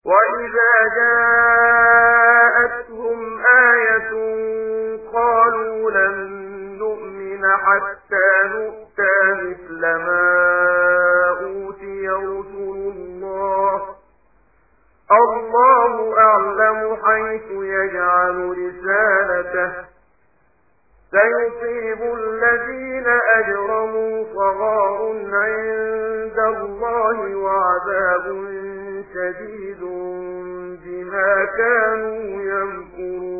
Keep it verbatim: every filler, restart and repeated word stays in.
وإذا جاءتهم آية قالوا لن نؤمن حتى نؤتى مثل ما أوتي رسل الله الله أعلم حيث يجعل رسالته سيصيب الذين أجرموا صغار عند الله وعذاب شديد بما كانوا يمكرون